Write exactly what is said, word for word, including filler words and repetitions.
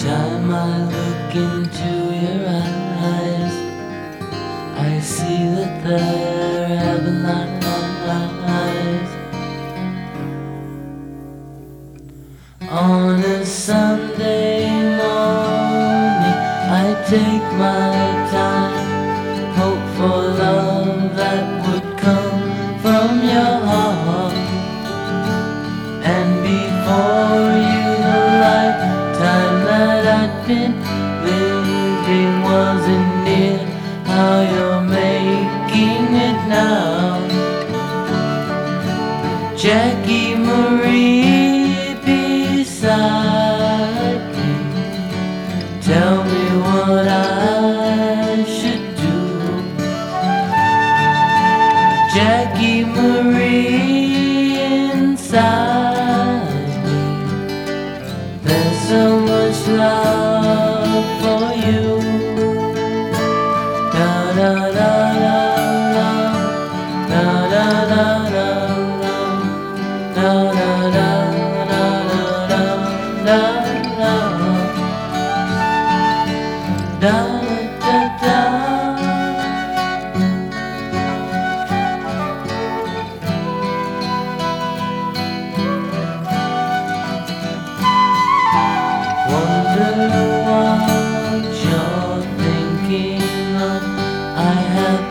time I look into your eyes, I see that they're heaven eyes. On a Sunday morning, I take my time, hope for love that would come from your heart. And before you, the lifetime that I'd been living wasn't near how you're making it now. Jackie Marie beside me, tell me what I should do. Jackie Marie inside me, there's so much love for you. Da da da da da da da da da da da da da da da da. Wonder what you're thinking of. I have